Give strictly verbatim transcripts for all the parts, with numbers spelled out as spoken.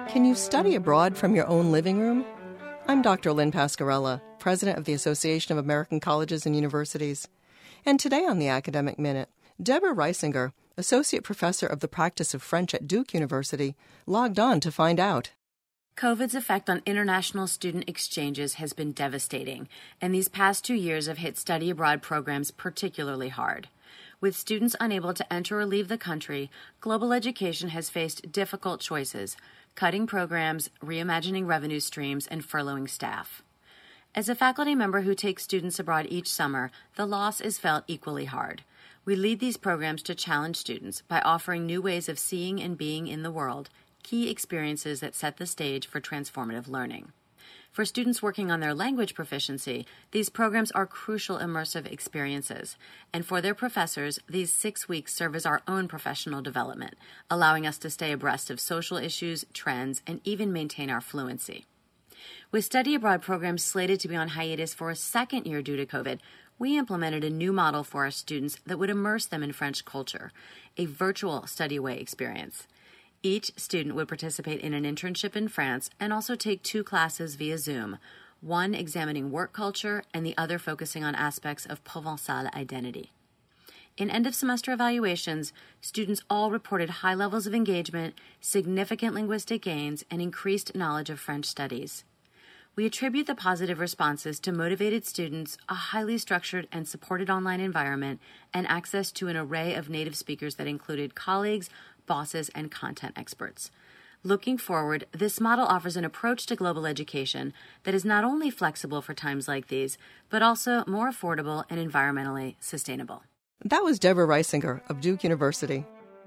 Can you study abroad from your own living room? I'm Doctor Lynn Pascarella, President of the Association of American Colleges and Universities. And today on the Academic Minute, Deborah Reisinger, Associate Professor of the Practice of French at Duke University, logged on to find out. COVID's effect on international student exchanges has been devastating, and these past two years have hit study abroad programs particularly hard. With students unable to enter or leave the country, global education has faced difficult choices, cutting programs, reimagining revenue streams, and furloughing staff. As a faculty member who takes students abroad each summer, the loss is felt equally hard. We lead these programs to challenge students by offering new ways of seeing and being in the world, key experiences that set the stage for transformative learning. For students working on their language proficiency, these programs are crucial immersive experiences. And for their professors, these six weeks serve as our own professional development, allowing us to stay abreast of social issues, trends, and even maintain our fluency. With study abroad programs slated to be on hiatus for a second year due to COVID, we implemented a new model for our students that would immerse them in French culture, a virtual study away experience. Each student would participate in an internship in France and also take two classes via Zoom, one examining work culture and the other focusing on aspects of Provençal identity. In end-of-semester evaluations, students all reported high levels of engagement, significant linguistic gains, and increased knowledge of French studies. We attribute the positive responses to motivated students, a highly structured and supported online environment, and access to an array of native speakers that included colleagues, bosses, and content experts. Looking forward, this model offers an approach to global education that is not only flexible for times like these, but also more affordable and environmentally sustainable. That was Deborah Reisinger of Duke University.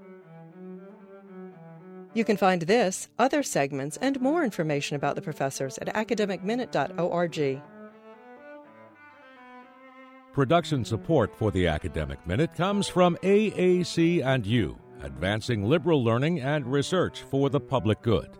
You can find this, other segments, and more information about the professors at academic minute dot org. Production support for the Academic Minute comes from A A C and U, advancing liberal learning and research for the public good.